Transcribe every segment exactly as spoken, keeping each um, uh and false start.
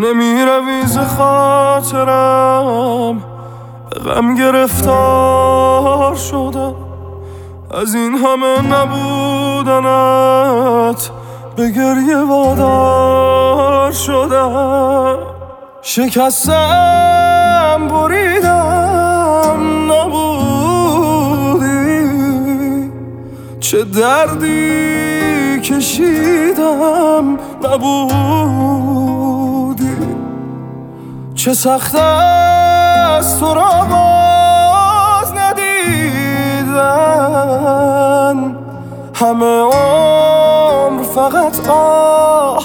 نمیروی ز خاطرم، به غم گرفتار شدم. از این همه نبودنت به گریه وادار شدم. شکستم بریدم نبودی، چه دردی کشیدم نبودی. چه سخت است تو را باز ندیدن، همه عمر فقط آه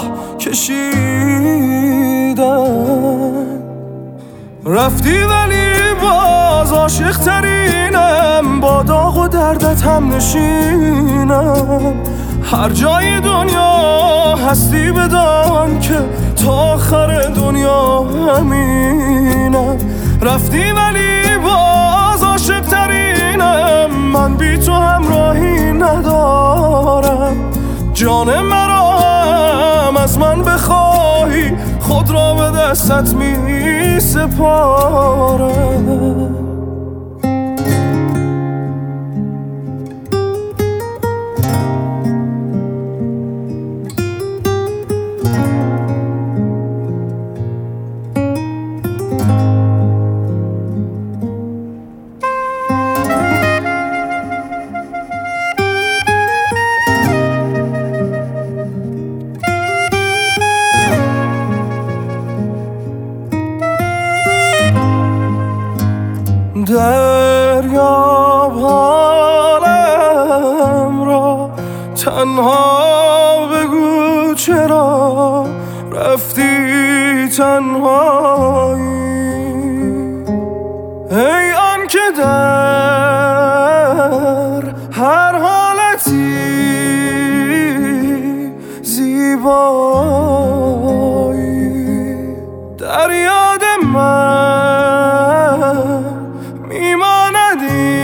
کشیدن. رفتی ولی باز عاشق ترینم، با داغ و دردت هم نشینم. هر جای دنیا هستی بدان که تا آخر دنیا همینم. رفتی ولی باز عاشق ترینم، من بی تو همراهی ندارم. جان مرا هم از من بخواهی، خود را به دستت می سپارم. دریاب حالم را تنها بگو، چرا رفتی تنهایی؟ ای آن که در هر حالتی زیبایی، در یاد من میماند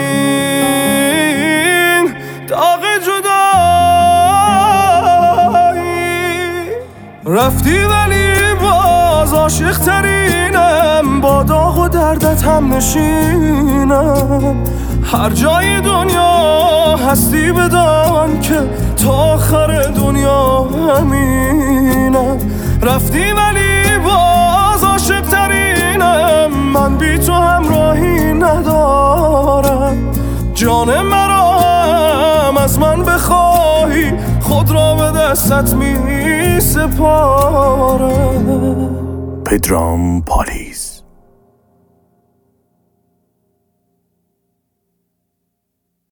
این داغ جدایی. رفتی ولی باز عاشق ترینم، با داغ و دردت هم نشینم. هر جای دنیا هستی بدان که تا آخر دنیا همینم. رفتی ولی باز عاشق ترینم، من بی تو همراهی ندارم. جان مرا هم از من بخواهی، خود را به دستت می سپارم. پدرام پالیز.